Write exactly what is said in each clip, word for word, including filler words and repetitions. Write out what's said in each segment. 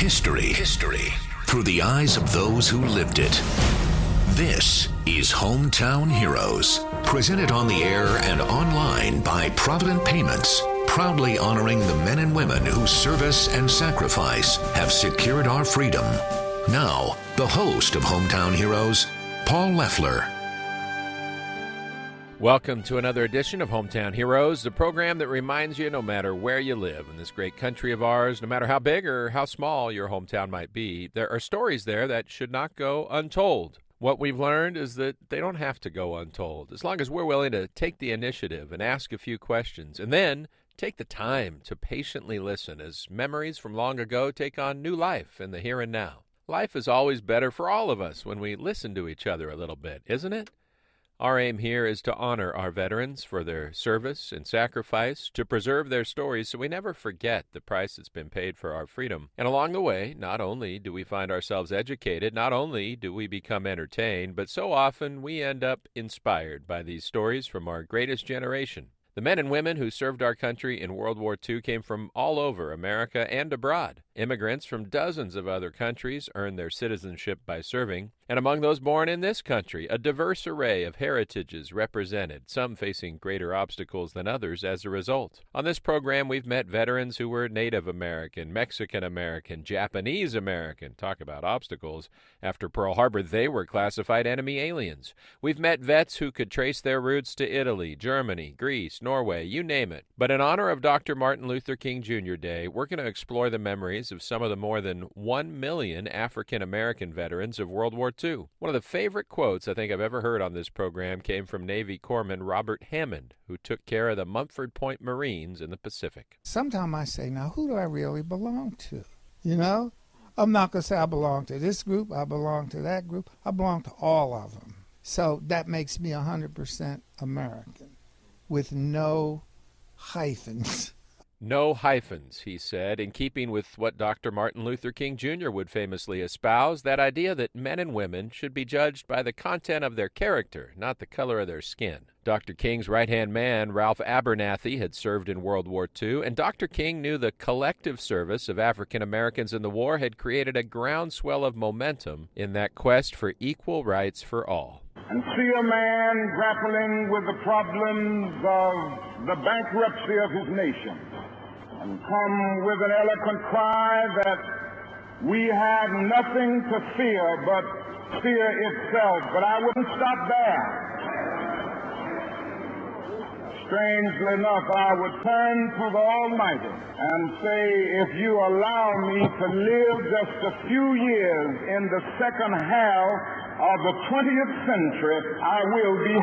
History. History. Through the eyes of those who lived it. This is Hometown Heroes. Presented on the air and online by Provident Payments. Proudly honoring the men and women whose service and sacrifice have secured our freedom. Now, the host of Hometown Heroes, Paul Leffler. Welcome to another edition of Hometown Heroes, the program that reminds you no matter where you live in this great country of ours, no matter how big or how small your hometown might be, there are stories there that should not go untold. What we've learned is that they don't have to go untold, as long as we're willing to take the initiative and ask a few questions, and then take the time to patiently listen as memories from long ago take on new life in the here and now. Life is always better for all of us when we listen to each other a little bit, isn't it? Our aim here is to honor our veterans for their service and sacrifice, to preserve their stories so we never forget the price that's been paid for our freedom. And along the way, not only do we find ourselves educated, not only do we become entertained, but so often we end up inspired by these stories from our greatest generation. The men and women who served our country in World War Two came from all over America and abroad. Immigrants from dozens of other countries earned their citizenship by serving, and among those born in this country, a diverse array of heritages represented, some facing greater obstacles than others as a result. On this program, we've met veterans who were Native American, Mexican American, Japanese American. Talk about obstacles. After Pearl Harbor, they were classified enemy aliens. We've met vets who could trace their roots to Italy, Germany, Greece, Norway, you name it. But in honor of Doctor Martin Luther King Junior Day, we're going to explore the memories of some of the more than one million African American veterans of World War Two. One of the favorite quotes I think I've ever heard on this program came from Navy Corpsman Robert Hammond, who took care of the Mumford Point Marines in the Pacific. Sometimes I say, now who do I really belong to? You know? I'm not going to say I belong to this group, I belong to that group. I belong to all of them. So that makes me one hundred percent American with no hyphens. No hyphens, he said, in keeping with what Doctor Martin Luther King Junior would famously espouse, that idea that men and women should be judged by the content of their character, not the color of their skin. Doctor King's right-hand man, Ralph Abernathy, had served in World War Two, and Doctor King knew the collective service of African Americans in the war had created a groundswell of momentum in that quest for equal rights for all. And see a man grappling with the problems of the bankruptcy of his nation, and come with an eloquent cry that we have nothing to fear but fear itself. But I wouldn't stop there. Strangely enough, I would turn to the Almighty and say, if you allow me to live just a few years in the second half of the twentieth century, I will be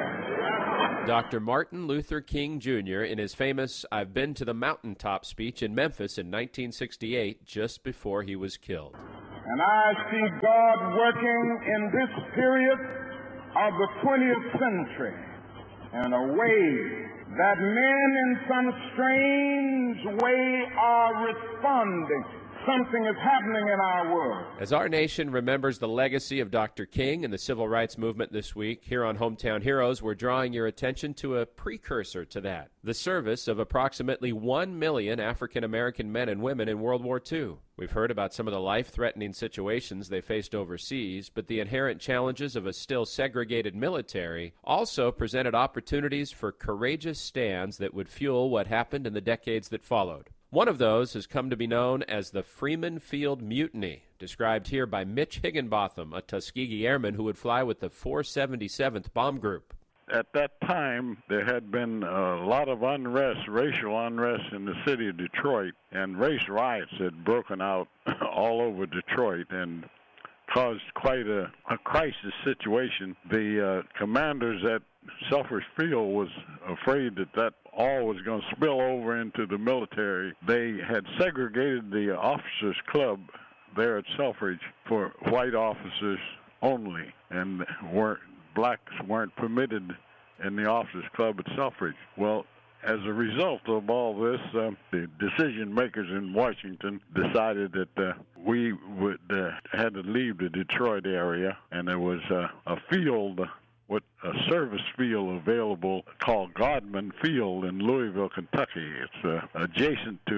happy. Doctor Martin Luther King Junior in his famous I've Been to the Mountaintop speech in Memphis in nineteen sixty-eight, just before he was killed. And I see God working in this period of the twentieth century in a way that men in some strange way are responding. Something is happening in our world. As our nation remembers the legacy of Doctor King and the civil rights movement this week, here on Hometown Heroes, we're drawing your attention to a precursor to that, the service of approximately one million African American men and women in World War Two. We've heard about some of the life-threatening situations they faced overseas, but the inherent challenges of a still segregated military also presented opportunities for courageous stands that would fuel what happened in the decades that followed. One of those has come to be known as the Freeman Field Mutiny, described here by Mitch Higginbotham, a Tuskegee airman who would fly with the four seventy-seventh Bomb Group. At that time, there had been a lot of unrest, racial unrest in the city of Detroit, and race riots had broken out all over Detroit and caused quite a, a crisis situation. The uh, commanders at Selfridge Field was afraid that that all was going to spill over into the military. They had segregated the officers' club there at Selfridge for white officers only, and weren't, blacks weren't permitted in the officers' club at Selfridge. Well, as a result of all this, uh, the decision makers in Washington decided that uh, we would uh, had to leave the Detroit area, and there was uh, a field, what a service field available called Godman Field in Louisville, Kentucky. It's uh, adjacent to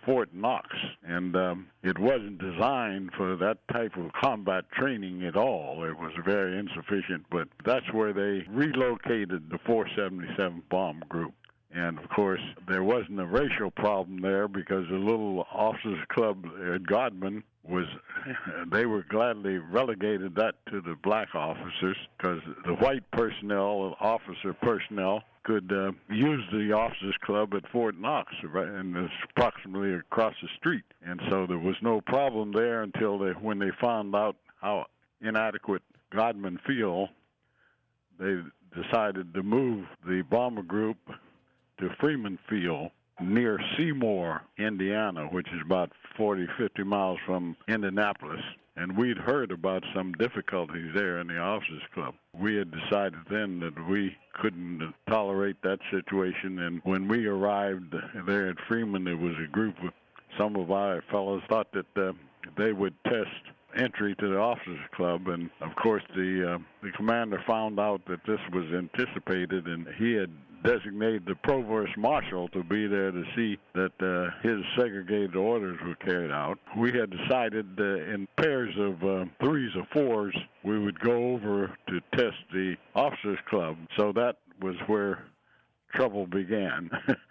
Fort Knox, and um, it wasn't designed for that type of combat training at all. It was very insufficient, but that's where they relocated the four seventy-seventh Bomb Group. And, of course, there wasn't a racial problem there because the little officers' club at Godman was, they were gladly relegated that to the black officers because the white personnel, officer personnel, could uh, use the officers' club at Fort Knox, right, and it's approximately across the street. And so there was no problem there until they, when they found out how inadequate Godman Field, they decided to move the bomber group to Freeman Field near Seymour, Indiana, which is about forty, fifty miles from Indianapolis. And we'd heard about some difficulties there in the officers' club. We had decided then that we couldn't tolerate that situation. And when we arrived there at Freeman, there was a group of some of our fellows thought that uh, they would test entry to the officers' club, and of course the uh, the commander found out that this was anticipated, and he had designated the provost marshal to be there to see that uh, his segregated orders were carried out. We had decided uh, in pairs of uh, threes or fours we would go over to test the officers' club, so that was where trouble began.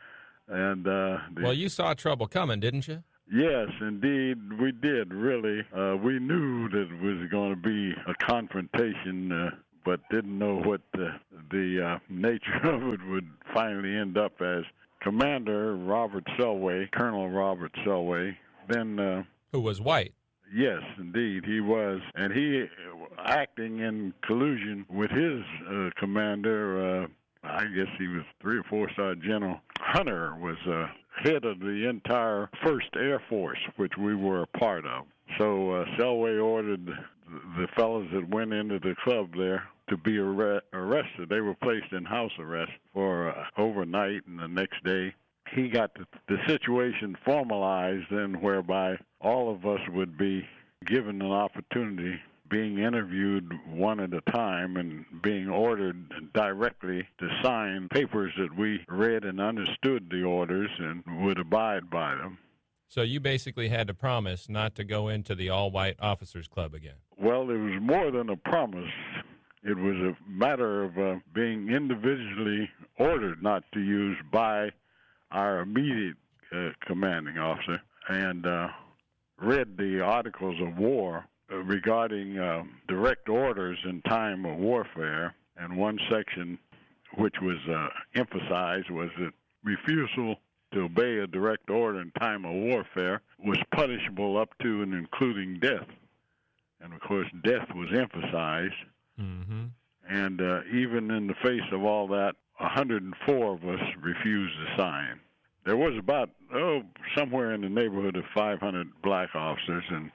and uh, the, Well, you saw trouble coming, didn't you? Yes, indeed, we did, really. Uh, we knew that it was going to be a confrontation, uh, but didn't know what the, the uh, nature of it would finally end up as. Commander Robert Selway, Colonel Robert Selway, then... Uh, Who was white. Yes, indeed, he was. And he, acting in collusion with his uh, commander, uh, I guess he was three or four-star General Hunter, was... Uh, head of the entire First Air Force, which we were a part of. So uh, Selway ordered the fellows that went into the club there to be ar- arrested. They were placed in house arrest for uh, overnight, and the next day he got the, the situation formalized then whereby all of us would be given an opportunity being interviewed one at a time and being ordered directly to sign papers that we read and understood the orders and would abide by them. So you basically had to promise not to go into the all-white officers' club again. Well, it was more than a promise. It was a matter of uh, being individually ordered not to use by our immediate uh, commanding officer and uh, read the Articles of War regarding uh, direct orders in time of warfare, and one section which was uh, emphasized was that refusal to obey a direct order in time of warfare was punishable up to and including death. And, of course, death was emphasized. Mm-hmm. And uh, even in the face of all that, one hundred four of us refused to sign. There was about, oh, somewhere in the neighborhood of five hundred black officers and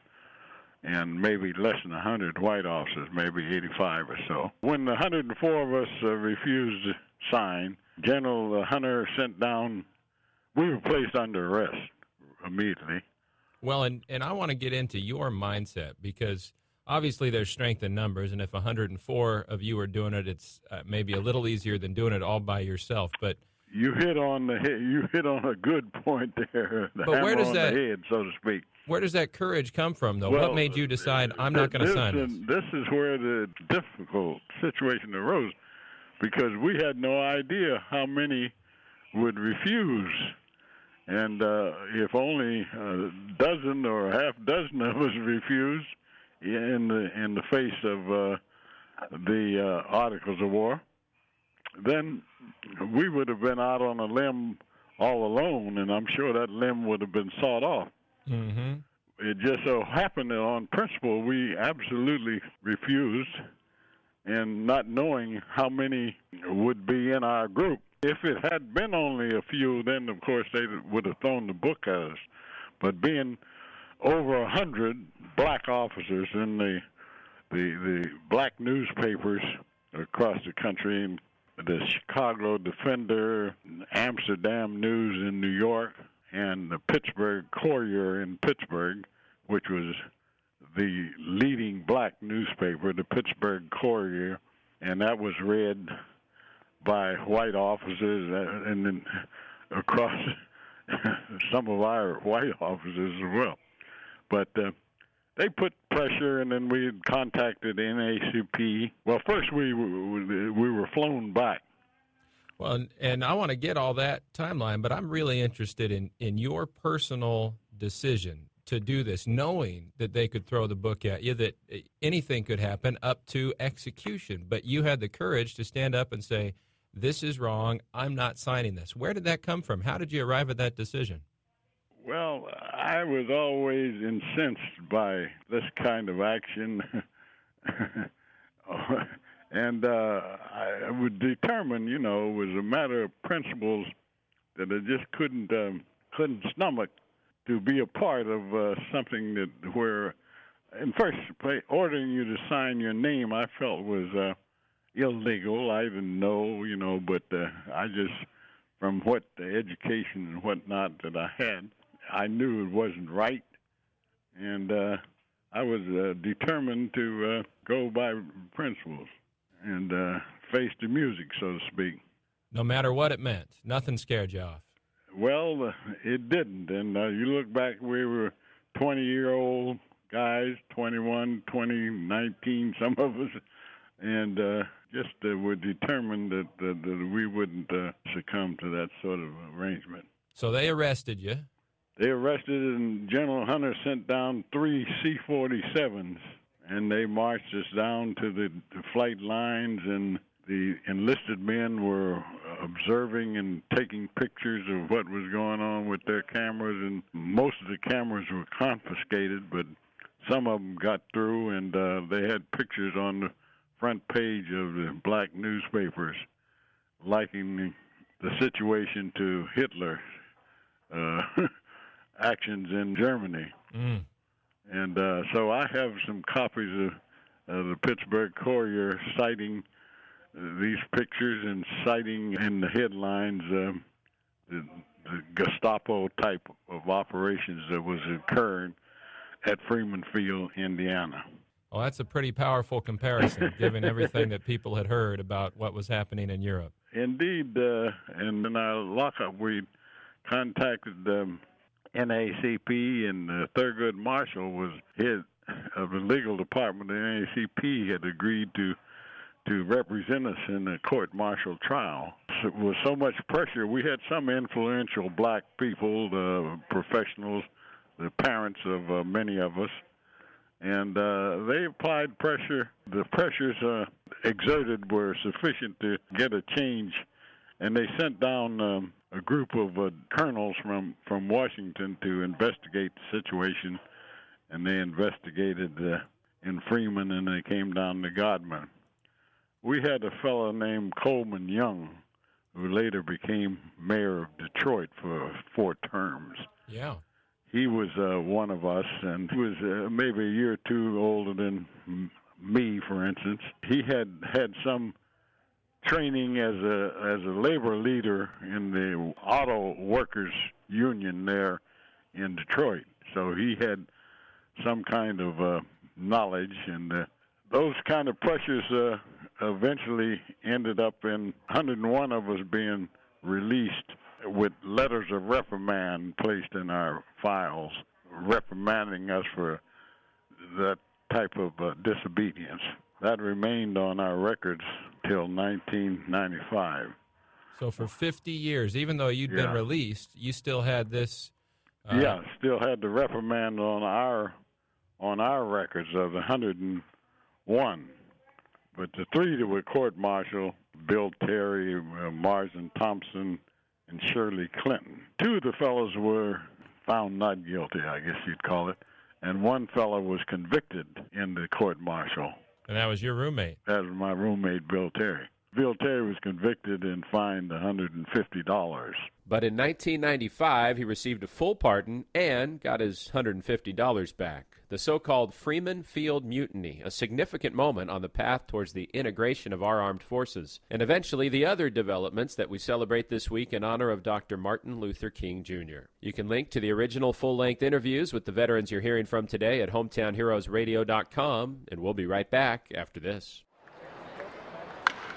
and maybe less than one hundred white officers, maybe eighty-five or so. When the one hundred four of us uh, refused to sign, General Hunter sent down, we were placed under arrest immediately. Well, and, and I want to get into your mindset because obviously there's strength in numbers, and if one hundred four of you are doing it, it's uh, maybe a little easier than doing it all by yourself. But you hit on the head, you hit on a good point there. The but where does on that the head, so to speak. Where does that courage come from, though? Well, what made you decide I'm not going to sign this? This is where the difficult situation arose, because we had no idea how many would refuse. And uh, if only a dozen or a half dozen of us refused in the in the face of uh, the uh, Articles of War, then we would have been out on a limb all alone, and I'm sure that limb would have been sawed off. Mm-hmm. It just so happened that on principle we absolutely refused, and not knowing how many would be in our group. If it had been only a few, then of course they would have thrown the book at us. But being over a hundred black officers in the the the black newspapers across the country, and the Chicago Defender, Amsterdam News in New York, and the Pittsburgh Courier in Pittsburgh, which was the leading black newspaper, the Pittsburgh Courier, and that was read by white officers and then across some of our white officers as well. But uh, they put pressure, and then we contacted N A C P. Well, first we we were flown back. Well, and, and I want to get all that timeline, but I'm really interested in, in your personal decision to do this, knowing that they could throw the book at you, that anything could happen up to execution. But you had the courage to stand up and say, this is wrong, I'm not signing this. Where did that come from? How did you arrive at that decision? Well, I was always incensed by this kind of action. And uh, I would determine, you know, it was a matter of principles that I just couldn't um, couldn't stomach to be a part of uh, something that where, in first place, ordering you to sign your name, I felt was uh, illegal. I didn't know, you know, but uh, I just, from what the education and whatnot that I had, I knew it wasn't right, and uh, I was uh, determined to uh, go by principles and uh, face the music, so to speak. No matter what it meant, nothing scared you off. Well, uh, it didn't. And uh, you look back, we were twenty-year-old guys, twenty-one, twenty, nineteen, some of us, and uh, just uh, were determined that, that, that we wouldn't uh, succumb to that sort of arrangement. So they arrested you. They arrested, and General Hunter sent down three C forty-sevens. And they marched us down to the, the flight lines, and the enlisted men were observing and taking pictures of what was going on with their cameras. And most of the cameras were confiscated, but some of them got through, and uh, they had pictures on the front page of the black newspapers likening the situation to Hitler's uh, actions in Germany. Mm. And uh, so I have some copies of uh, the Pittsburgh Courier citing uh, these pictures and citing in the headlines uh, the, the Gestapo type of operations that was occurring at Freeman Field, Indiana. Well, that's a pretty powerful comparison, given everything that people had heard about what was happening in Europe. Indeed, uh, and in our lockup, we contacted um, N A C P, and uh, Thurgood Marshall was head of the legal department. The N A C P had agreed to to represent us in the court-martial trial. So it was so much pressure. We had some influential black people, the professionals, the parents of uh, many of us, and uh, they applied pressure. The pressures uh, exerted were sufficient to get a change, and they sent down um, a group of uh, colonels from, from Washington to investigate the situation, and they investigated uh, in Freeman, and they came down to Godman. We had a fellow named Coleman Young, who later became mayor of Detroit for four terms. Yeah. He was uh, one of us, and he was uh, maybe a year or two older than m- me, for instance. He had had some training as a as a labor leader in the auto workers union there in Detroit. So he had some kind of uh, knowledge, and uh, those kind of pressures uh, eventually ended up in one hundred one of us being released with letters of reprimand placed in our files, reprimanding us for that type of uh, disobedience. That remained on our records till nineteen ninety-five. So for fifty years, even though you'd yeah. been released, you still had this. Uh, yeah, still had the reprimand on our on our records of the one hundred one. But the three that were court-martialed, Bill Terry, uh, Marsden Thompson, and Shirley Clinton. Two of the fellows were found not guilty, I guess you'd call it, and one fellow was convicted in the court-martial. And that was your roommate? That was my roommate, Bill Terry. Bill Terry was convicted and fined one hundred fifty dollars. But in nineteen ninety-five, he received a full pardon and got his one hundred fifty dollars back. The so-called Freeman Field Mutiny, a significant moment on the path towards the integration of our armed forces, and eventually the other developments that we celebrate this week in honor of Doctor Martin Luther King, Junior You can link to the original full-length interviews with the veterans you're hearing from today at hometown heroes radio dot com, and we'll be right back after this.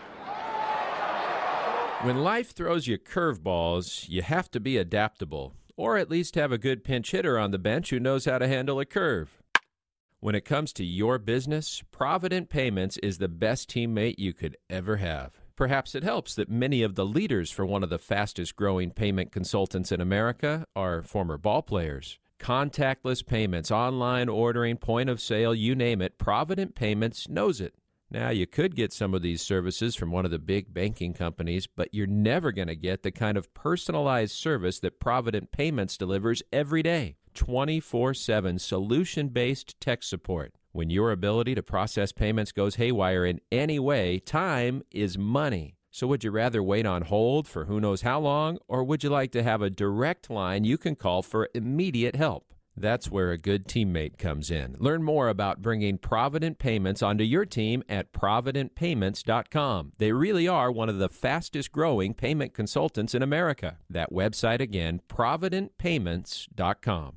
When life throws you curveballs, you have to be adaptable. or at least have a good pinch hitter on the bench who knows how to handle a curve. When it comes to your business, Provident Payments is the best teammate you could ever have. Perhaps it helps that many of the leaders for one of the fastest-growing payment consultants in America are former ball players. Contactless payments, online ordering, point of sale, you name it, Provident Payments knows it. Now, you could get some of these services from one of the big banking companies, but you're never going to get the kind of personalized service that Provident Payments delivers every day. twenty-four seven solution-based tech support. When your ability to process payments goes haywire in any way, time is money. So would you rather wait on hold for who knows how long, or would you like to have a direct line you can call for immediate help? That's where a good teammate comes in. Learn more about bringing Provident Payments onto your team at provident payments dot com. They really are one of the fastest-growing payment consultants in America. That website again, provident payments dot com.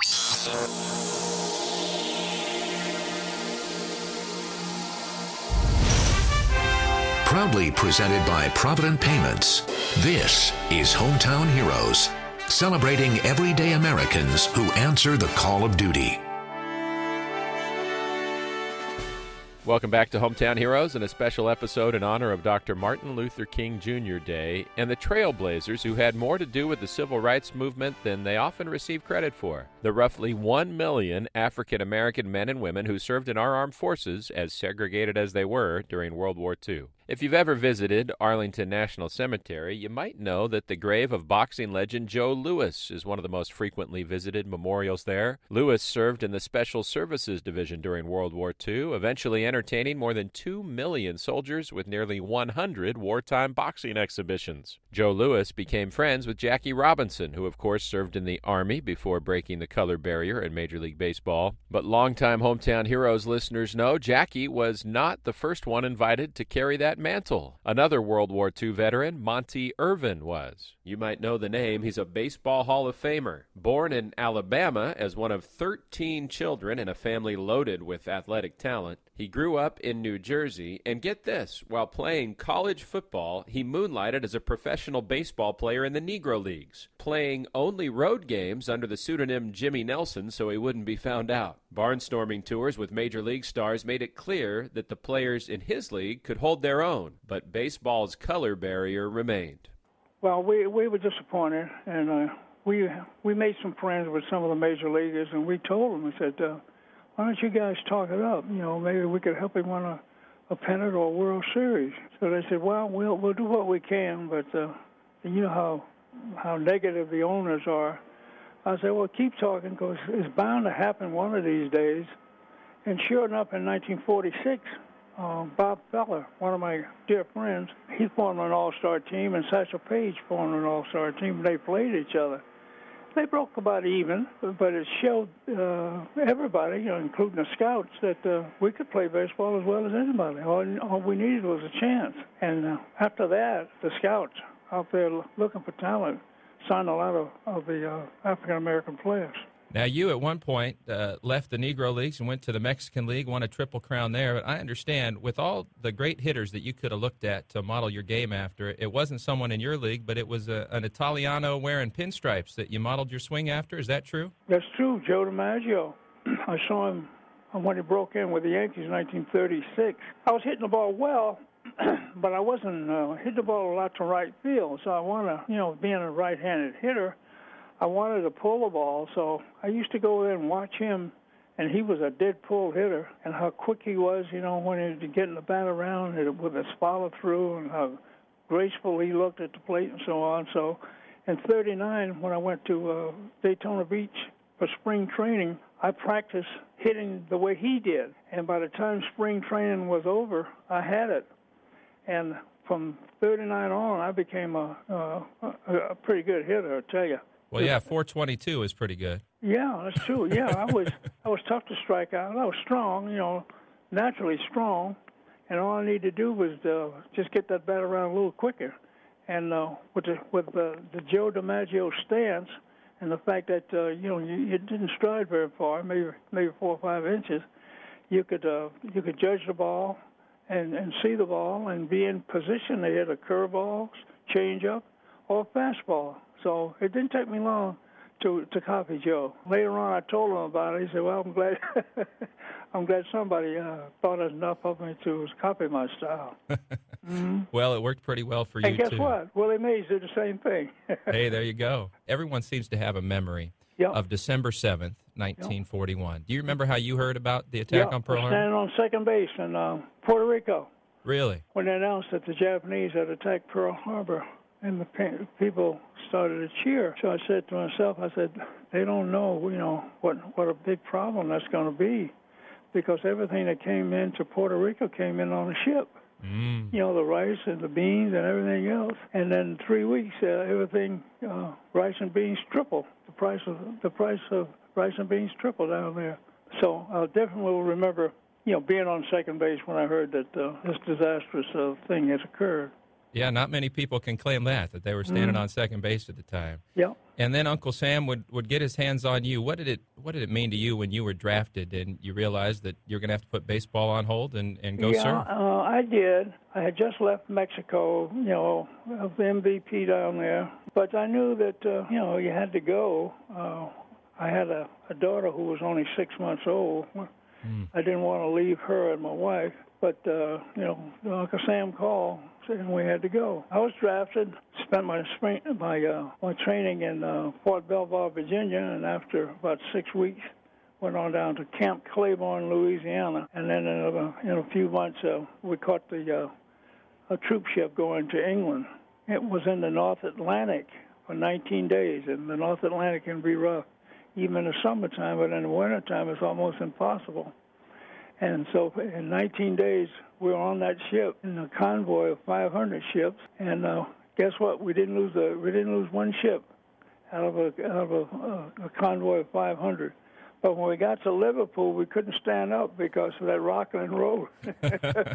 Proudly presented by Provident Payments, this is Hometown Heroes, celebrating everyday Americans who answer the call of duty. Welcome back to Hometown Heroes and a special episode in honor of Doctor Martin Luther King Junior Day and the Trailblazers who had more to do with the civil rights movement than they often receive credit for. The roughly one million African-American men and women who served in our armed forces, as segregated as they were, during World War Two. If you've ever visited Arlington National Cemetery, you might know that the grave of boxing legend Joe Louis is one of the most frequently visited memorials there. Louis served in the Special Services Division during World War Two, eventually entertaining more than two million soldiers with nearly one hundred wartime boxing exhibitions. Joe Louis became friends with Jackie Robinson, who of course served in the Army before breaking the color barrier in Major League Baseball. But longtime Hometown Heroes listeners know Jackie was not the first one invited to carry that mantle. Another World War Two veteran, Monty Irvin, was. You might know the name. He's a Baseball Hall of Famer. Born in Alabama as one of thirteen children in a family loaded with athletic talent, he grew up in New Jersey, and get this, while playing college football, he moonlighted as a professional baseball player in the Negro Leagues, playing only road games under the pseudonym Jimmy Nelson so he wouldn't be found out. Barnstorming tours with Major League stars made it clear that the players in his league could hold their own, but baseball's color barrier remained. Well, we we were disappointed, and uh, we we made some friends with some of the major leaguers, and we told them, we said, uh, why don't you guys talk it up? You know, maybe we could help him win a, a pennant or a World Series. So they said, well, we'll we'll do what we can, but uh, you know how how negative the owners are. I said, well, keep talking because it's bound to happen one of these days. And sure enough, in nineteen forty-six, uh, Bob Feller, one of my dear friends, he formed an all-star team, and Satchel Paige formed an all-star team. They played each other. They broke about even, but it showed uh, everybody, you know, including the scouts, that uh, we could play baseball as well as anybody. All, all we needed was a chance. And uh, after that, the scouts out there looking for talent signed a lot of, of the uh, African-American players. Now, you at one point uh, left the Negro Leagues and went to the Mexican League, won a Triple Crown there. But I understand, with all the great hitters that you could have looked at to model your game after, it wasn't someone in your league, but it was a, an Italiano wearing pinstripes that you modeled your swing after. Is that true? That's true. Joe DiMaggio. I saw him when he broke in with the Yankees in nineteen thirty-six. I was hitting the ball well, but I wasn't uh, hitting the ball a lot to right field. So I want to, you know, being a right-handed hitter, I wanted to pull the ball, so I used to go there and watch him, and he was a dead pull hitter, and how quick he was, you know, when he getting the bat around and with his follow-through, and how graceful he looked at the plate and so on. So in thirty-nine, when I went to uh, Daytona Beach for spring training, I practiced hitting the way he did, and by the time spring training was over, I had it. And from thirty-nine on, I became a, a, a pretty good hitter, I tell you. Well, yeah, four twenty-two is pretty good. Yeah, that's true. Yeah, I was I was tough to strike out. I was strong, you know, naturally strong, and all I needed to do was uh, just get that bat around a little quicker. And uh, with the with the, the Joe DiMaggio stance and the fact that uh, you know you, you didn't stride very far, maybe maybe four or five inches, you could uh, you could judge the ball and, and see the ball and be in position to hit a curveball, changeup, or a fastball. So it didn't take me long to to copy Joe. Later on, I told him about it. He said, "Well, I'm glad I'm glad somebody uh, thought enough of me to copy my style." Mm-hmm. Well, it worked pretty well for you, and guess too. what? Willie Mays did the same thing. Hey, there you go. Everyone seems to have a memory yep. of December seventh, nineteen forty-one. Yep. Do you remember how you heard about the attack yep. on Pearl Harbor? Standing on second base in uh, Puerto Rico. Really? When they announced that the Japanese had attacked Pearl Harbor, and the people started to cheer. So I said to myself, I said, they don't know, you know, what what a big problem that's going to be, because everything that came into Puerto Rico came in on a ship. Mm. You know, the rice and the beans and everything else. And then in three weeks, uh, everything, uh, rice and beans tripled. The price of the price of rice and beans tripled down there. So I definitely will remember, you know, being on second base when I heard that uh, this disastrous uh, thing has occurred. Yeah, not many people can claim that, that they were standing mm. on second base at the time. Yeah. And then Uncle Sam would, would get his hands on you. What did it What did it mean to you when you were drafted and you realized that you're going to have to put baseball on hold and, and go yeah, serve? Uh, I did. I had just left Mexico, you know, of the M V P down there. But I knew that, uh, you know, you had to go. Uh, I had a, a daughter who was only six months old. Mm. I didn't want to leave her and my wife. But, uh, you know, Uncle Sam called, and we had to go. I was drafted, spent my spring, my uh, my training in uh, Fort Belvoir, Virginia, and after about six weeks, went on down to Camp Claiborne, Louisiana. And then in a, in a few months, uh, we caught the uh, a troop ship going to England. It was in the North Atlantic for nineteen days, and the North Atlantic can be rough, even in the summertime, but in the wintertime, it's almost impossible. And so in nineteen days, we were on that ship in a convoy of five hundred ships. And uh, guess what? We didn't lose a we didn't lose one ship out of a out of a, uh, a convoy of five hundred. But when we got to Liverpool, we couldn't stand up because of that rocking and roll. Yeah,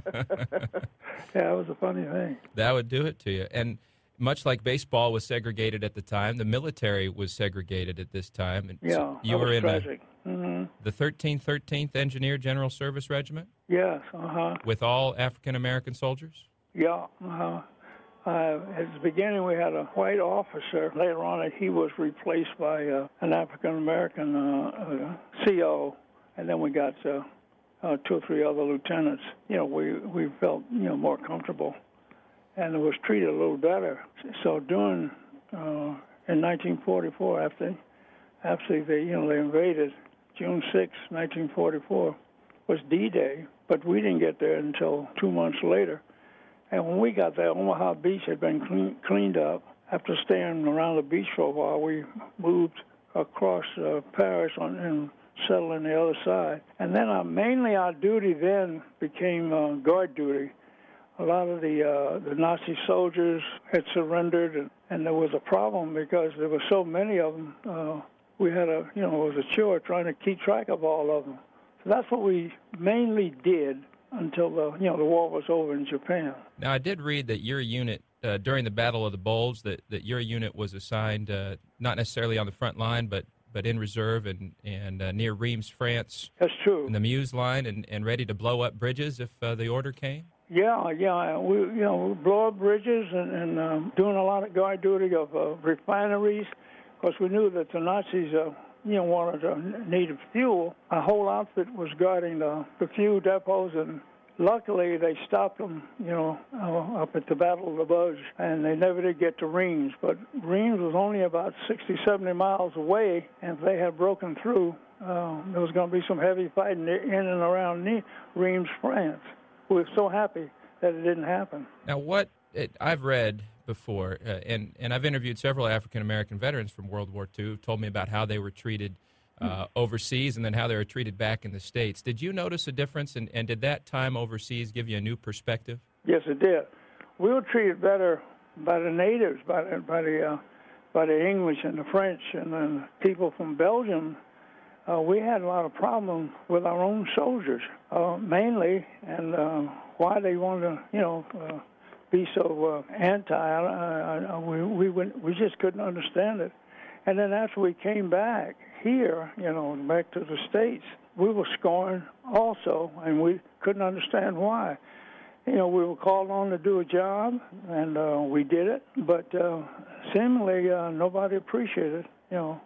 it was a funny thing. That would do it to you. And much like baseball was segregated at the time, the military was segregated at this time. And yeah, so you that were was in tragic. A, mm-hmm. the thirteen thirteenth Engineer General Service Regiment? Yes, uh-huh. With all African-American soldiers? Yeah, uh-huh. Uh, at the beginning, we had a white officer. Later on, he was replaced by uh, an African-American uh, uh, C O, and then we got uh, uh, two or three other lieutenants. You know, we, we felt, you know, more comfortable, and it was treated a little better. So during, uh, in nineteen forty-four, after, after they, you know, they invaded, June sixth, nineteen forty-four, was D-Day, but we didn't get there until two months later. And when we got there, Omaha Beach had been clean, cleaned up. After staying around the beach for a while, we moved across uh, Paris on, and settled on the other side. And then uh, mainly our duty then became uh, guard duty. A lot of the uh, the Nazi soldiers had surrendered, and, and there was a problem because there were so many of them. Uh, we had a, you know, it was a chore trying to keep track of all of them. So that's what we mainly did until the, you know, the war was over in Japan. Now, I did read that your unit, uh, during the Battle of the Bulge, that, that your unit was assigned uh, not necessarily on the front line, but, but in reserve and, and uh, near Reims, France. That's true. In the Meuse line, and, and ready to blow up bridges if uh, the order came? Yeah, yeah. We, you know, blow up bridges and, and um, doing a lot of guard duty of uh, refineries, because we knew that the Nazis uh, you know, wanted uh, needed fuel. Our whole outfit was guarding the, the fuel depots, and luckily they stopped them, you know, uh, up at the Battle of the Bulge, and they never did get to Reims. But Reims was only about sixty, seventy miles away, and if they had broken through, uh, there was going to be some heavy fighting in and around Reims, France. We were so happy that it didn't happen. Now, what it, I've read before, uh, and, and I've interviewed several African-American veterans from World War Two who told me about how they were treated uh, overseas and then how they were treated back in the States. Did you notice a difference, and, and did that time overseas give you a new perspective? Yes, it did. We were treated better by the natives, by the, by the, uh, by the English and the French, and then people from Belgium. Uh, we had a lot of problems with our own soldiers, uh, mainly, and uh, why they wanted to, you know, uh, be so uh, anti. Uh, we we went, we just couldn't understand it. And then after we came back here, you know, back to the States, we were scorned also, and we couldn't understand why. You know, we were called on to do a job, and uh, we did it, but uh, seemingly uh, nobody appreciated, you know,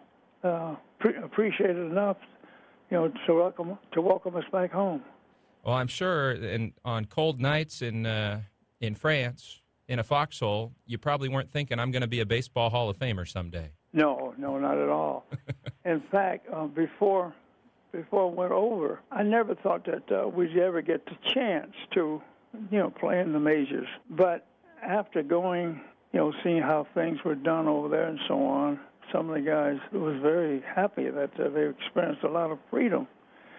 uh, pre- appreciated enough, you know, to welcome to welcome us back home. Well, I'm sure, and on cold nights in uh, in France, in a foxhole, you probably weren't thinking, I'm going to be a baseball Hall of Famer someday. No, no, not at all. In fact, uh, before before I went over, I never thought that uh, we'd ever get the chance to, you know, play in the majors. But after going, you know, seeing how things were done over there and so on, some of the guys was very happy that uh, they experienced a lot of freedom.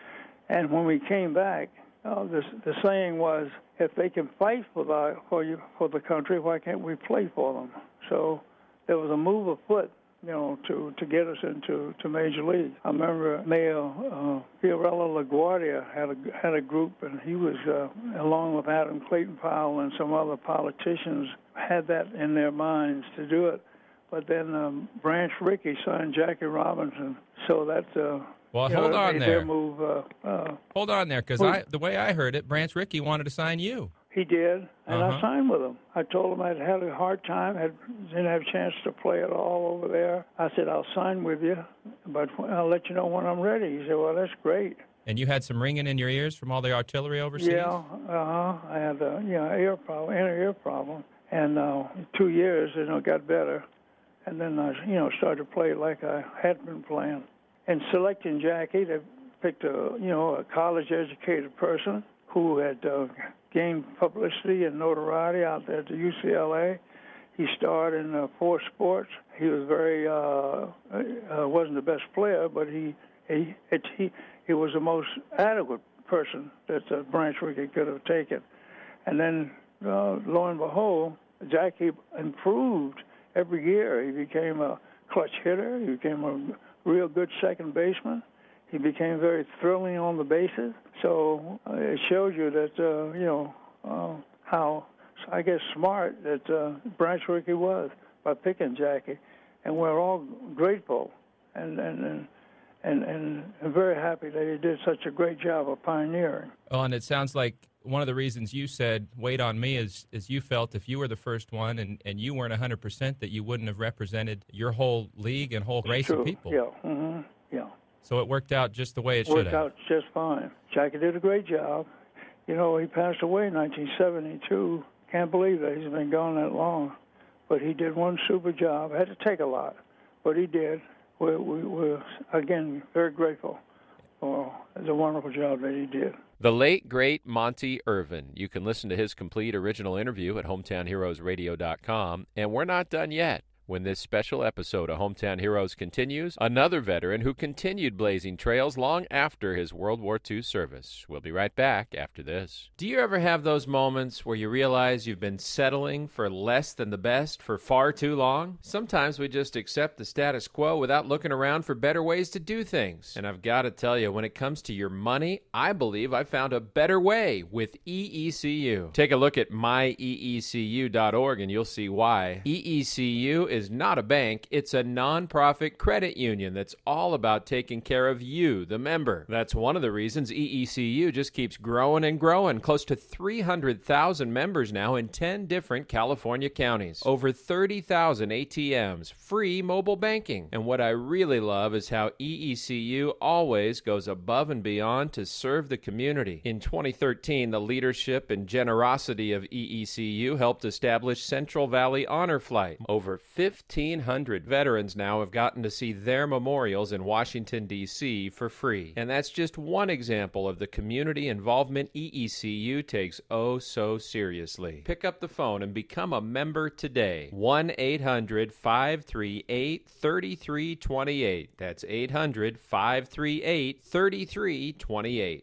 And when we came back, uh, the the saying was, if they can fight for the for you for the country, why can't we play for them? So there was a move afoot, you know, to, to get us into to Major League. I remember Mayor uh, Fiorello LaGuardia had a had a group, and he was uh, along with Adam Clayton Powell and some other politicians had that in their minds to do it. But then um, Branch Rickey signed Jackie Robinson, so that. Uh, Well, you hold know, on made there. Their move, uh, uh, hold on there, because I the way I heard it, Branch Rickey wanted to sign you. He did, and Uh-huh. I signed with him. I told him I'd had a hard time, had didn't have a chance to play at all over there. I said, I'll sign with you, but I'll let you know when I'm ready. He said, well, that's great. And you had some ringing in your ears from all the artillery overseas? Yeah, uh-huh. I had a you know, ear problem, inner ear problem, and uh, two years, you know, got better, and then I, you know, started to play like I had been playing. And selecting Jackie, they picked a, you know, a college-educated person who had uh, gained publicity and notoriety out there at the U C L A. He starred in uh, four sports. He was very, uh, uh, wasn't the best player, but he he it, he, he was the most adequate person that uh, Branch Rickey could have taken. And then, uh, lo and behold, Jackie improved every year. He became a clutch hitter. He became a real good second baseman. He became very thrilling on the bases. So uh, it shows you that, uh, you know, uh, how, I guess, smart that uh, Branch Rickey was by picking Jackie. And we're all grateful and, and, and, and, and very happy that he did such a great job of pioneering. Oh, and it sounds like one of the reasons you said, wait on me, is, is you felt if you were the first one and, and you weren't one hundred percent that you wouldn't have represented your whole league and whole race True. of people. Yeah, mm-hmm. yeah. So it worked out just the way it should Worked have. out just fine. Jackie did a great job. You know, he passed away in nineteen seventy-two. Can't believe that he's been gone that long. But he did one super job. Had to take a lot, but he did. We're, we, we're again, very grateful for the wonderful job that he did. The late, great Monty Irvin. You can listen to his complete original interview at hometown heroes radio dot com. And we're not done yet. When this special episode of Hometown Heroes continues, another veteran who continued blazing trails long after his World War Two service. We'll be right back after this. Do you ever have those moments where you realize you've been settling for less than the best for far too long? Sometimes we just accept the status quo without looking around for better ways to do things. And I've got to tell you, when it comes to your money, I believe I found a better way with E E C U. Take a look at my e e c u dot org and you'll see why. E E C U is is not a bank, it's a nonprofit credit union that's all about taking care of you, the member. That's one of the reasons E E C U just keeps growing and growing. Close to three hundred thousand members now in ten different California counties. Over thirty thousand A T Ms, free mobile banking. And what I really love is how E E C U always goes above and beyond to serve the community. In twenty thirteen, the leadership and generosity of E E C U helped establish Central Valley Honor Flight. Over fifteen hundred veterans now have gotten to see their memorials in Washington, D C for free. And that's just one example of the community involvement E E C U takes oh so seriously. Pick up the phone and become a member today. one eight hundred five three eight three three two eight. That's eight hundred five three eight three three two eight.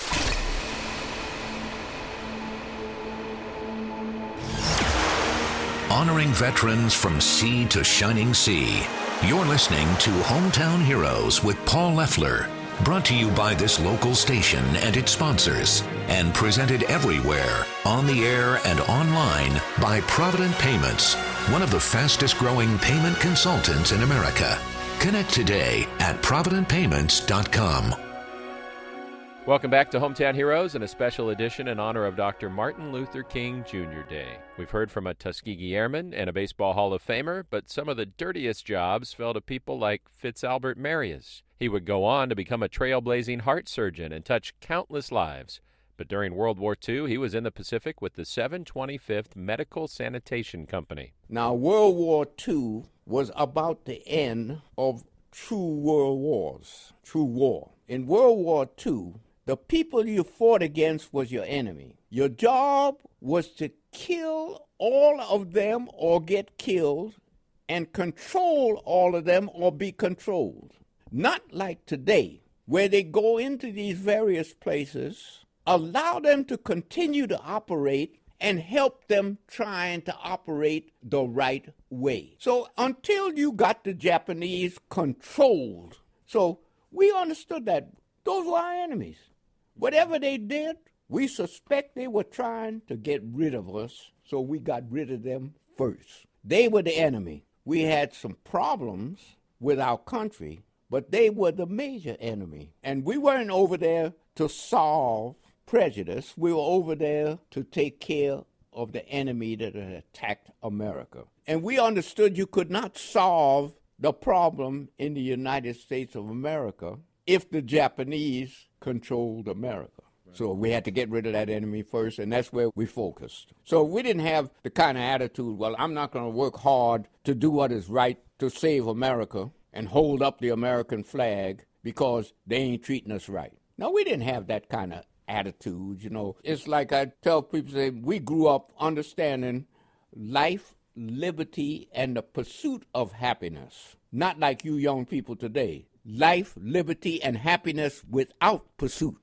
Honoring veterans from sea to shining sea. You're listening to Hometown Heroes with Paul Leffler. Brought to you by this local station and its sponsors. And presented everywhere, on the air and online, by Provident Payments, one of the fastest growing payment consultants in America. Connect today at provident payments dot com. Welcome back to Hometown Heroes and a special edition in honor of Doctor Martin Luther King Junior Day. We've heard from a Tuskegee Airman and a Baseball Hall of Famer, but some of the dirtiest jobs fell to people like Fitzalbert Marius. He would go on to become a trailblazing heart surgeon and touch countless lives. But during World War Two, he was in the Pacific with the seven twenty-fifth Medical Sanitation Company. Now, World War Two was about the end of true world wars, true war. In World War Two, the people you fought against was your enemy. Your job was to kill all of them or get killed and control all of them or be controlled. Not like today, where they go into these various places, allow them to continue to operate and help them trying to operate the right way. So until you got the Japanese controlled, so we understood that those were our enemies. Whatever they did, we suspect they were trying to get rid of us, so we got rid of them first. They were the enemy. We had some problems with our country, but they were the major enemy. And we weren't over there to solve prejudice. We were over there to take care of the enemy that had attacked America. And we understood you could not solve the problem in the United States of America if the Japanese controlled America. Right. So we had to get rid of that enemy first, and that's where we focused. So we didn't have the kind of attitude, well, I'm not going to work hard to do what is right to save America and hold up the American flag because they ain't treating us right. No, we didn't have that kind of attitude, you know. It's like I tell people, say, we grew up understanding life, liberty, and the pursuit of happiness. Not like you young people today. Life, liberty, and happiness without pursuit.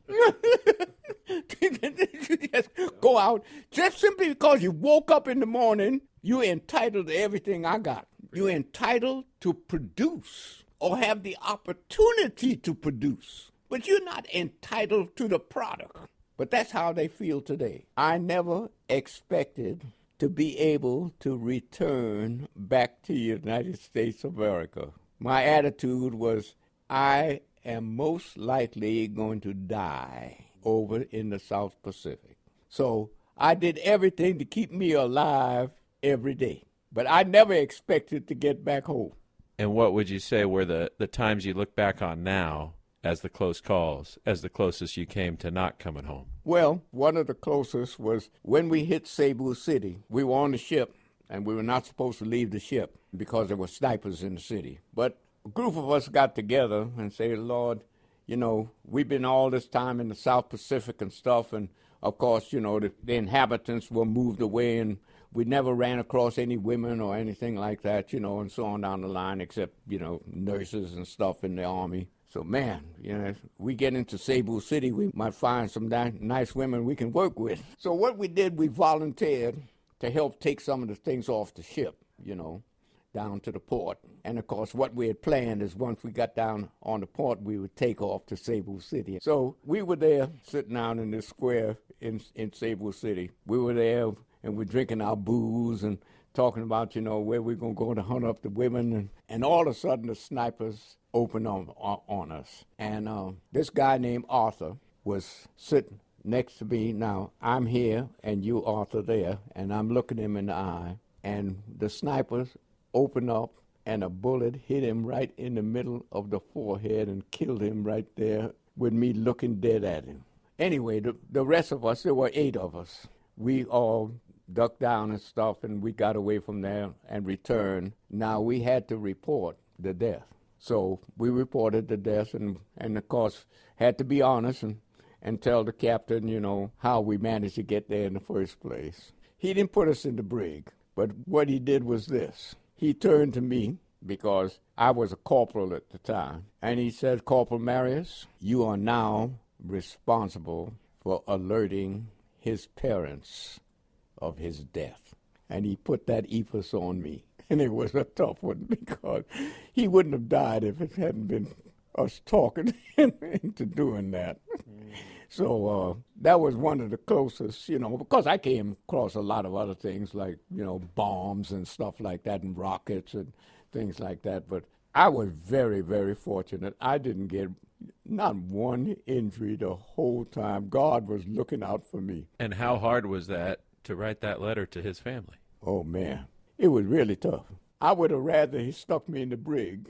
You just go out, just simply because you woke up in the morning, you're entitled to everything I got. You're entitled to produce or have the opportunity to produce. But you're not entitled to the product. But that's how they feel today. I never expected to be able to return back to the United States of America. My attitude was, I am most likely going to die over in the South Pacific. So I did everything to keep me alive every day. But I never expected to get back home. And what would you say were the, the times you look back on now as the close calls, as the closest you came to not coming home? Well, one of the closest was when we hit Cebu City. We were on the ship, and we were not supposed to leave the ship because there were snipers in the city. But a group of us got together and said, Lord, you know, we've been all this time in the South Pacific and stuff, and of course, you know, the, the inhabitants were moved away, and we never ran across any women or anything like that, you know, and so on down the line, except, you know, nurses and stuff in the Army. So, man, you know, if we get into Cebu City, we might find some ni- nice women we can work with. So what we did, we volunteered to help take some of the things off the ship, you know, down to the port. And, of course, what we had planned is once we got down on the port, we would take off to Cebu City. So we were there sitting down in this square in, in Cebu City. We were there, and we're drinking our booze and talking about, you know, where we're going to go to hunt up the women. And, and all of a sudden, the snipers opened on, on, on us. And uh, this guy named Arthur was sitting next to me. Now, I'm here, and you, Arthur, there, and I'm looking him in the eye. And the snipers opened up, and a bullet hit him right in the middle of the forehead and killed him right there with me looking dead at him. Anyway, the, the rest of us, there were eight of us. We all ducked down and stuff, and we got away from there and returned. Now, we had to report the death. So we reported the death and, and of course, had to be honest and, and tell the captain, you know, how we managed to get there in the first place. He didn't put us in the brig, but what he did was this. He turned to me, because I was a corporal at the time, and he said, Corporal Marius, you are now responsible for alerting his parents of his death. And he put that ethos on me. And it was a tough one because he wouldn't have died if it hadn't been us talking into doing that. Mm. So uh, that was one of the closest, you know, because I came across a lot of other things like, you know, bombs and stuff like that and rockets and things like that. But I was very, very fortunate. I didn't get Not one injury the whole time. God was looking out for me. And how hard was that to write that letter to his family? Oh, man. It was really tough. I would have rather he stuck me in the brig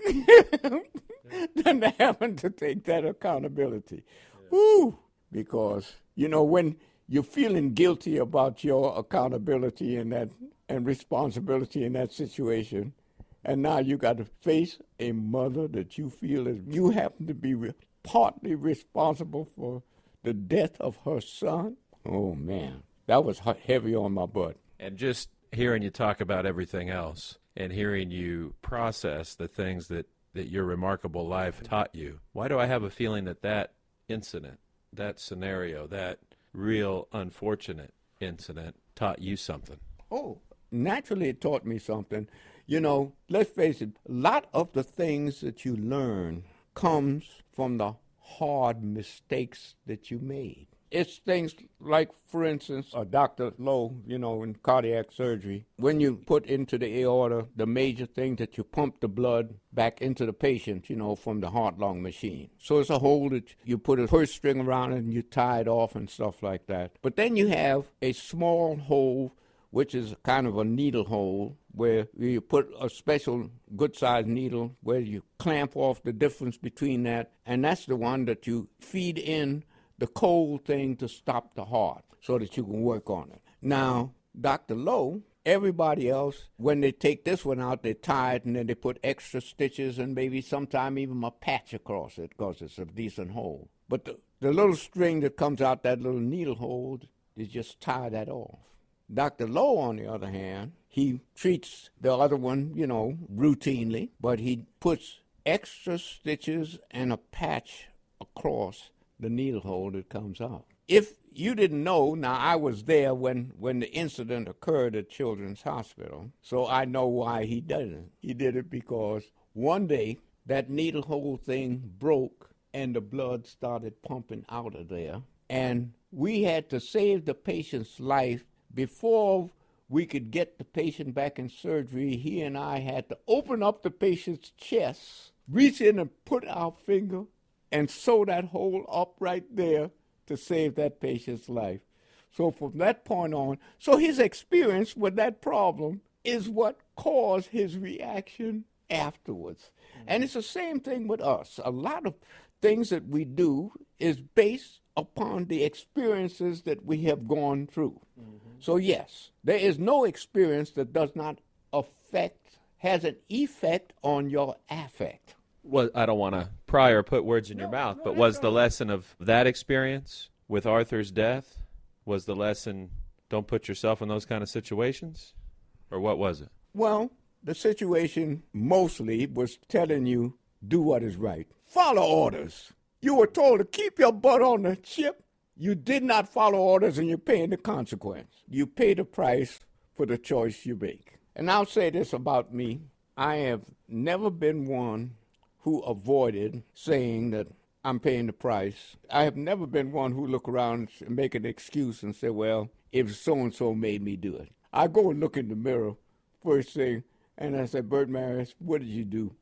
than having to take that accountability. Yeah. Woo! Because, you know, when you're feeling guilty about your accountability and that and responsibility in that situation, and now you got to face a mother that you feel as you happen to be re- partly responsible for the death of her son. Oh, man. That was heavy on my butt. And just hearing you talk about everything else and hearing you process the things that, that your remarkable life taught you, why do I have a feeling that that incident, that scenario, that real unfortunate incident taught you something? Oh, naturally it taught me something. You know, let's face it, a lot of the things that you learn comes from the hard mistakes that you made. It's things like, for instance, uh, Doctor Lowe, you know, in cardiac surgery, when you put into the aorta, the major thing that you pump the blood back into the patient, you know, from the heart-lung machine. So it's a hole that you put a purse string around it and you tie it off and stuff like that. But then you have a small hole, which is kind of a needle hole, where you put a special good-sized needle where you clamp off the difference between that, and that's the one that you feed in the cold thing to stop the heart so that you can work on it. Now, Doctor Lowe, everybody else, when they take this one out, they tie it and then they put extra stitches and maybe sometime even a patch across it because it's a decent hole. But the, the little string that comes out that little needle hole, they just tie that off. Doctor Lowe, on the other hand, he treats the other one, you know, routinely, but he puts extra stitches and a patch across the needle hole that comes out. If you didn't know, now I was there when, when the incident occurred at Children's Hospital, so I know why he did it. He did it because one day that needle hole thing broke and the blood started pumping out of there, and we had to save the patient's life. Before we could get the patient back in surgery, he and I had to open up the patient's chest, reach in and put our finger and sew that hole up right there to save that patient's life. So from that point on, so his experience with that problem is what caused his reaction afterwards. Mm-hmm. And it's the same thing with us. A lot of things that we do is based upon the experiences that we have gone through. Mm-hmm. So yes, there is no experience that does not affect, has an effect on your affect. Well, I don't want to pry or put words in no, your mouth, no, but was the lesson of that experience with Arthur's death, was the lesson don't put yourself in those kind of situations? Or what was it? Well, the situation mostly was telling you, do what is right. Follow orders. You were told to keep your butt on the ship. You did not follow orders, and you're paying the consequence. You pay the price for the choice you make. And I'll say this about me. I have never been one who avoided saying that I'm paying the price. I have never been one who look around and make an excuse and say, well, if so-and-so made me do it. I go and look in the mirror first thing, and I say, Bert Maris, what did you do?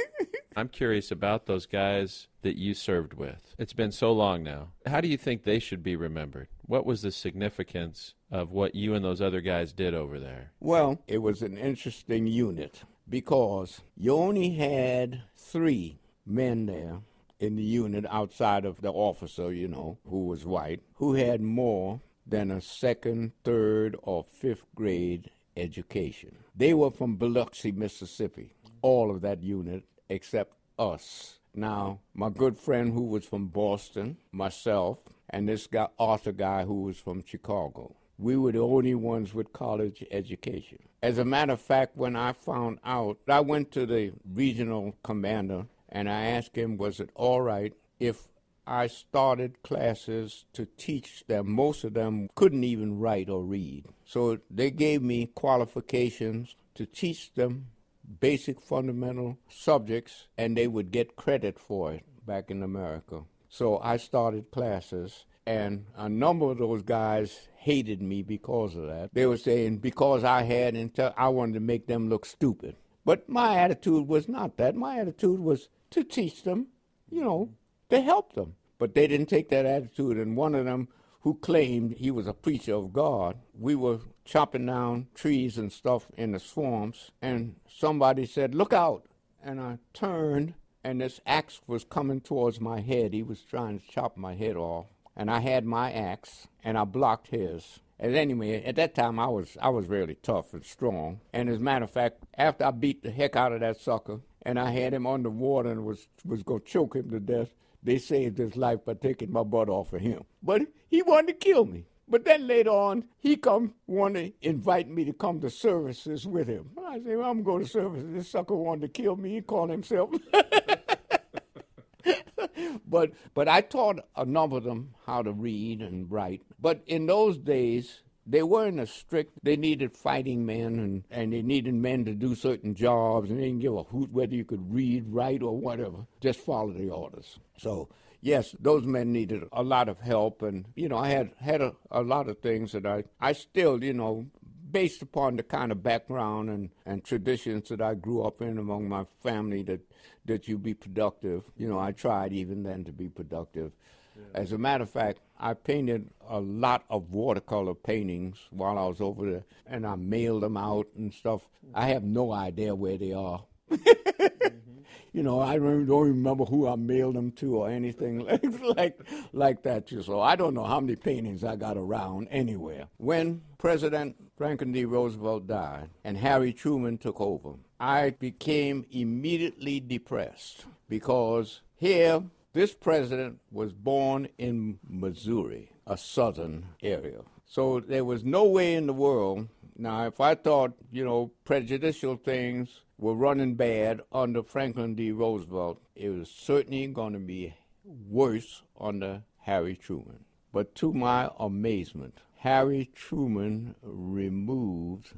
I'm curious about those guys that you served with. It's been so long now. How do you think they should be remembered? What was the significance of what you and those other guys did over there? Well, it was an interesting unit because you only had three men there in the unit outside of the officer, you know, who was white, who had more than a second, third, or fifth grade education. They were from Biloxi, Mississippi, all of that unit except us. Now, my good friend who was from Boston, myself, and this guy, Arthur guy who was from Chicago. We were the only ones with college education. As a matter of fact, when I found out, I went to the regional commander and I asked him, was it all right if I started classes to teach them? Most of them couldn't even write or read. So they gave me qualifications to teach them basic fundamental subjects, and they would get credit for it back in America. So I started classes, and a number of those guys hated me because of that. They were saying because I had intel, I wanted to make them look stupid. But my attitude was not that. My attitude was to teach them, you know, to help them. But they didn't take that attitude, and one of them who claimed he was a preacher of God, we were chopping down trees and stuff in the swamps, and somebody said, "Look out!" And I turned, and this axe was coming towards my head. He was trying to chop my head off, and I had my axe, and I blocked his. And anyway, at that time, I was I was really tough and strong. And as a matter of fact, after I beat the heck out of that sucker, and I had him under water and was, was going to choke him to death, they saved his life by taking my butt off of him. But he wanted to kill me. But then later on, he come want to invite me to come to services with him. I said, well, I'm going to services. This sucker wanted to kill me. He called himself. But but I taught a number of them how to read and write. But in those days, they weren't as strict. They needed fighting men, and, and they needed men to do certain jobs, and they didn't give a hoot whether you could read, write, or whatever. Just follow the orders. So, yes, those men needed a lot of help, and, you know, I had, had a, a lot of things that I, I still, you know, based upon the kind of background and, and traditions that I grew up in among my family, that, that you be productive. You know, I tried even then to be productive. Yeah. As a matter of fact, I painted a lot of watercolor paintings while I was over there, and I mailed them out and stuff. Mm-hmm. I have no idea where they are. Mm-hmm. You know, I don't, don't remember who I mailed them to or anything like like, like that. So I don't know how many paintings I got around anywhere. When President Franklin D. Roosevelt died and Harry Truman took over, I became immediately depressed because here, this president was born in Missouri, a southern area. So there was no way in the world. Now, if I thought, you know, prejudicial things were running bad under Franklin D. Roosevelt, it was certainly going to be worse under Harry Truman. But to my amazement, Harry Truman removed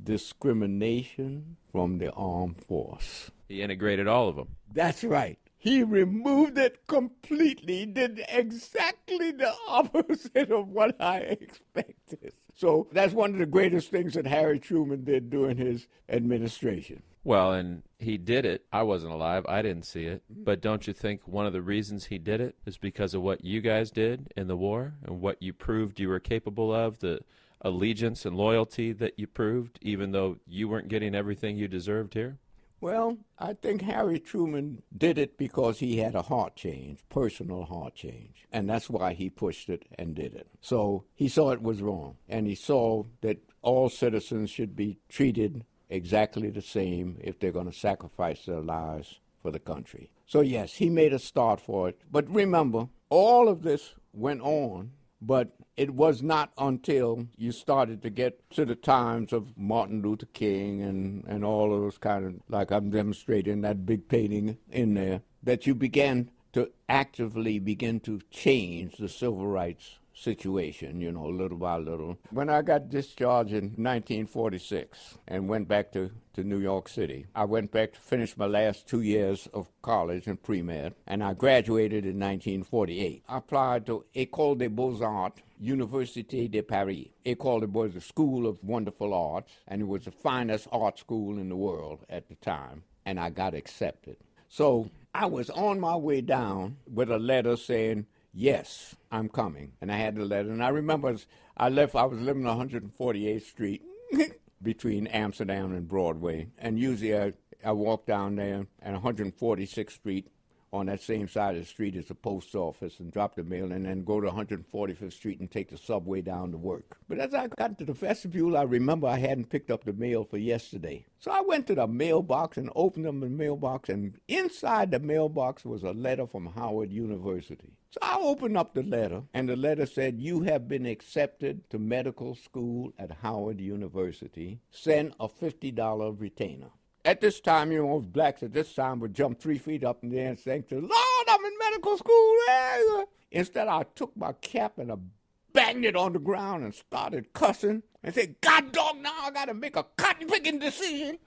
discrimination from the armed force. He integrated all of them. That's right. He removed it completely. He did exactly the opposite of what I expected. So that's one of the greatest things that Harry Truman did during his administration. Well, and he did it. I wasn't alive. I didn't see it. But don't you think one of the reasons he did it is because of what you guys did in the war and what you proved you were capable of, the allegiance and loyalty that you proved, even though you weren't getting everything you deserved here? Well, I think Harry Truman did it because he had a heart change, personal heart change, and that's why he pushed it and did it. So he saw it was wrong, and he saw that all citizens should be treated exactly the same if they're going to sacrifice their lives for the country. So yes, he made a start for it. But remember, all of this went on, but it was not until you started to get to the times of Martin Luther King and, and all of those kind of, like I'm demonstrating that big painting in there, that you began to actively begin to change the civil rights situation, you know, little by little. When I got discharged in nineteen forty-six and went back to, to New York City, I went back to finish my last two years of college and pre-med, and I graduated in nineteen forty-eight. I applied to École des Beaux-Arts, Université de Paris. École was a school of wonderful arts, and it was the finest art school in the world at the time, and I got accepted. So I was on my way down with a letter saying, yes, I'm coming. And I had the letter. And I remember I left, I was living on one forty-eighth Street between Amsterdam and Broadway. And usually I, I walk down there, and one forty-sixth Street on that same side of the street is the post office, and drop the mail, and then go to one forty-fifth Street and take the subway down to work. But as I got to the vestibule, I remember I hadn't picked up the mail for yesterday. So I went to the mailbox and opened up the mailbox, and inside the mailbox was a letter from Howard University. So I opened up the letter, and the letter said, you have been accepted to medical school at Howard University. Send a fifty dollars retainer. At this time, you know, blacks at this time would jump three feet up in the air and say, Lord, I'm in medical school. Instead, I took my cap and I banged it on the ground and started cussing and said, God dog, now I got to make a cotton-picking decision.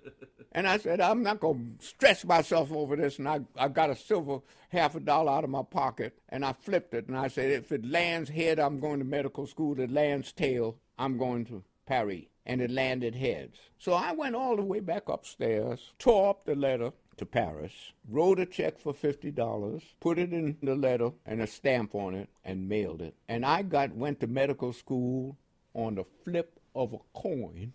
And I said, I'm not going to stress myself over this. And I, I got a silver half a dollar out of my pocket, and I flipped it. And I said, if it lands head, I'm going to medical school. If it lands tail, I'm going to Paris. And it landed heads. So I went all the way back upstairs, tore up the letter, to Paris, wrote a check for fifty dollars, put it in the letter and a stamp on it, and mailed it. And I got went to medical school on the flip of a coin.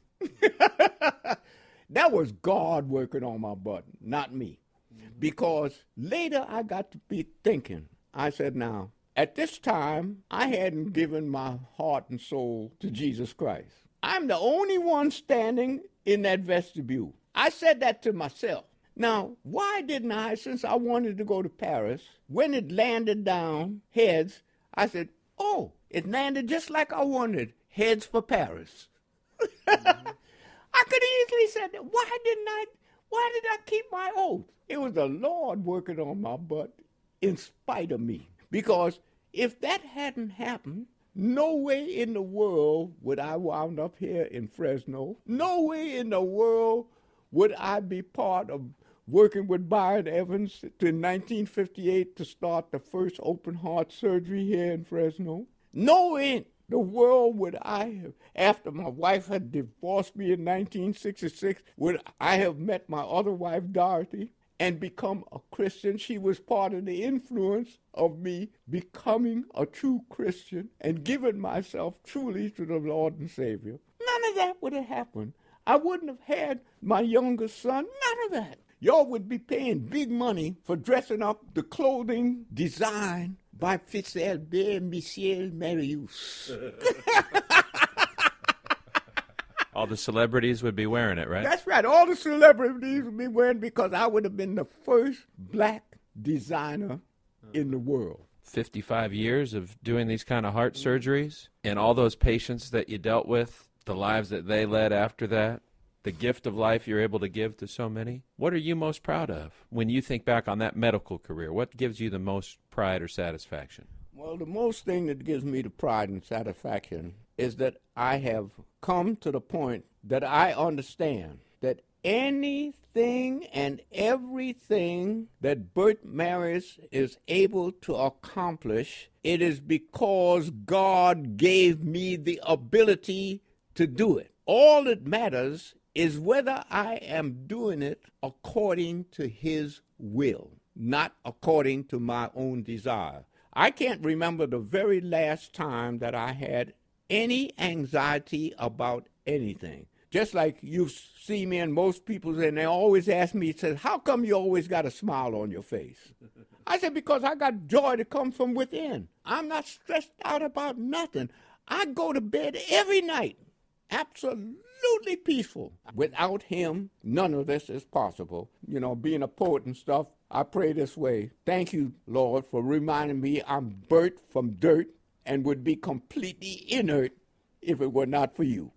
That was God working on my button, not me. Because later I got to be thinking, I said, now, at this time, I hadn't given my heart and soul to Jesus Christ. I'm the only one standing in that vestibule. I said that to myself. Now, why didn't I, since I wanted to go to Paris, when it landed down, heads, I said, oh, it landed just like I wanted, heads for Paris. Mm-hmm. I could have easily said that. Why didn't I, why did I keep my oath? It was the Lord working on my butt in spite of me. Because if that hadn't happened, no way in the world would I wound up here in Fresno. No way in the world would I be part of working with Byron Evans in nineteen fifty-eight to start the first open heart surgery here in Fresno. No way in the world would I have, after my wife had divorced me in nineteen sixty-six, would I have met my other wife, Dorothy, and become a Christian. She was part of the influence of me becoming a true Christian and giving myself truly to the Lord and Savior. None of that would have happened. I wouldn't have had my youngest son, none of that. Y'all would be paying big money for dressing up the clothing designed by Fitzalbert Michel Marius. All the celebrities would be wearing it, right? That's right. All the celebrities would be wearing, because I would have been the first black designer in the world. fifty-five years of doing these kind of heart surgeries, and all those patients that you dealt with, the lives that they led after that, the gift of life you're able to give to so many. What are you most proud of when you think back on that medical career? What gives you the most pride or satisfaction? Well, the most thing that gives me the pride and satisfaction is that I have come to the point that I understand that anything and everything that Bert Maris is able to accomplish, it is because God gave me the ability to do it. All that matters is whether I am doing it according to His will, not according to my own desire. I can't remember the very last time that I had any anxiety about anything. Just like you see me and most people, and they always ask me, says, how come you always got a smile on your face? I said, because I got joy that comes from within. I'm not stressed out about nothing. I go to bed every night absolutely peaceful. Without Him, none of this is possible. You know, being a poet and stuff, I pray this way. Thank you, Lord, for reminding me I'm Bert from dirt and would be completely inert if it were not for you.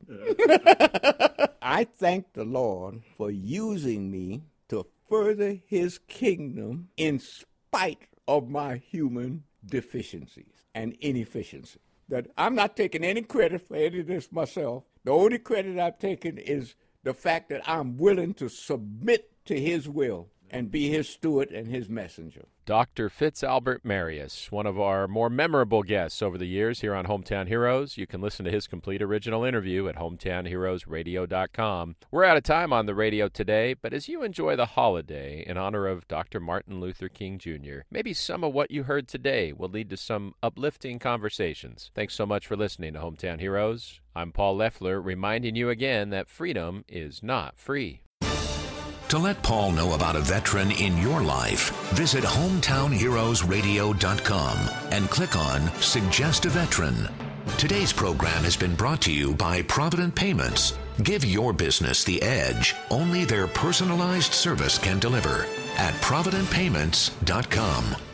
I thank the Lord for using me to further His kingdom in spite of my human deficiencies and inefficiency. That I'm not taking any credit for any of this myself. The only credit I've taken is the fact that I'm willing to submit to His will and be His steward and His messenger. Doctor Fitzalbert Marius, one of our more memorable guests over the years here on Hometown Heroes. You can listen to his complete original interview at hometown heroes radio dot com. We're out of time on the radio today, but as you enjoy the holiday in honor of Doctor Martin Luther King Junior, maybe some of what you heard today will lead to some uplifting conversations. Thanks so much for listening to Hometown Heroes. I'm Paul Leffler, reminding you again that freedom is not free. To let Paul know about a veteran in your life, visit hometown heroes radio dot com and click on Suggest a Veteran. Today's program has been brought to you by Provident Payments. Give your business the edge only their personalized service can deliver at provident payments dot com.